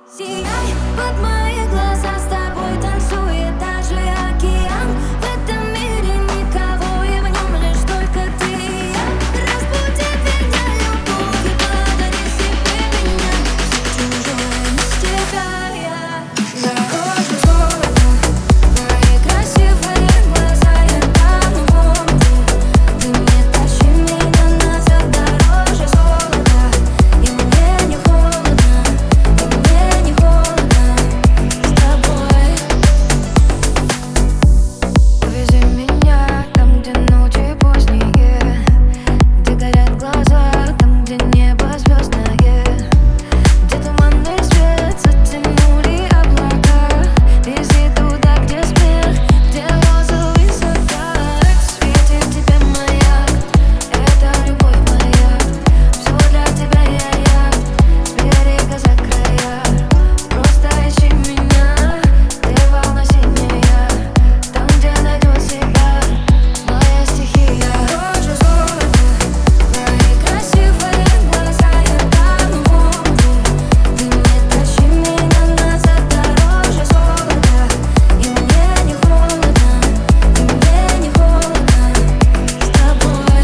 Сияй под мои глаза, с тобой танцует даже океан. В этом мире никого, и в нем лишь только ты и я. Разбуди меня любовью, подари себе меня. Чужой из тебя я. Дороже золота, твои красивые глаза, я тону в омуте. Ты не тащи меня назад, дороже золота. И мне не холодно, и мне не холодно с тобой. Увези меня там, где ночи поздние, где горят глаза, там, где небо звездное, где туманный свет затянули облака. Вези туда, где смех, где розовый закат. Светит тебе маяк, это любовь моя. Все для тебя я, с берега за края. Просто ищи меня, ты волна синяя, там, где найдет себя моя стихия. Дороже золота, твои красивые глаза, я тону в омуте. Ты не тащи меня назад, дороже золота. И мне не холодно, и мне не холодно с тобой.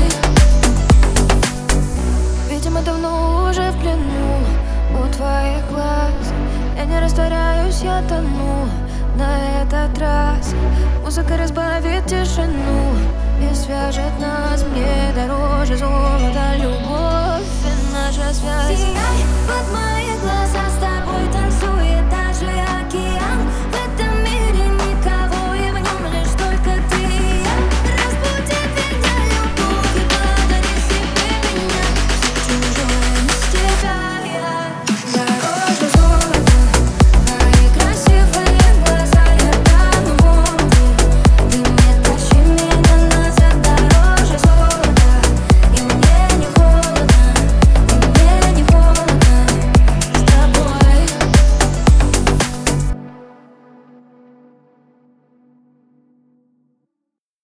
Видимо, давно уже в плену у твоих глаз. Я не растворяюсь, я тону на этот раз. Музыка разбавит тишину и свяжет нас. Мне дороже золота любовь и наша связь. Сияй под